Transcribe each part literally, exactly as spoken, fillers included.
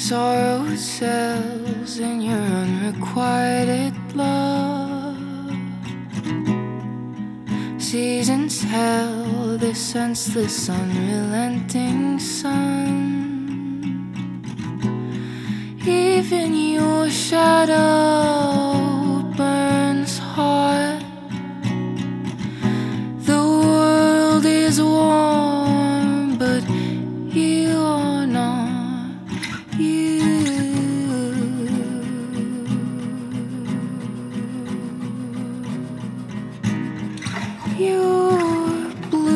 Sorrow sells in your unrequited love. Seasons held the senseless, unrelenting sun. Even your shadow burns hot. The world is warm, but you are not. You, you're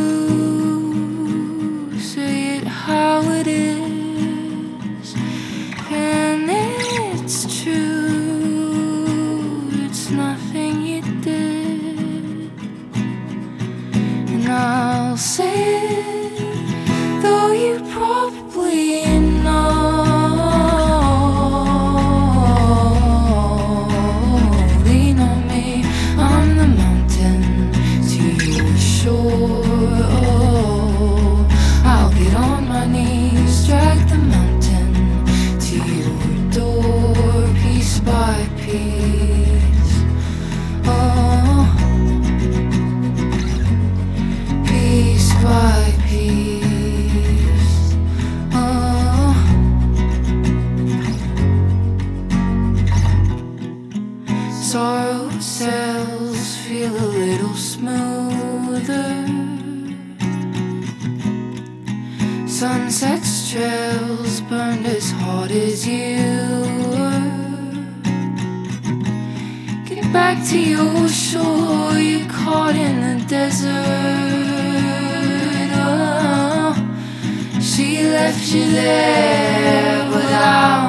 blue, say it how it is, and it's true, it's nothing you did, and I'll say it, though you probably know. I'll get on my knees, drag the mountain to your door, piece by piece. Oh, piece by piece. Oh, sorrow cells feel a little smoother. Sunset's trails burned as hot as you were. Get back to your shore, you're caught in the desert. Oh, she left you there without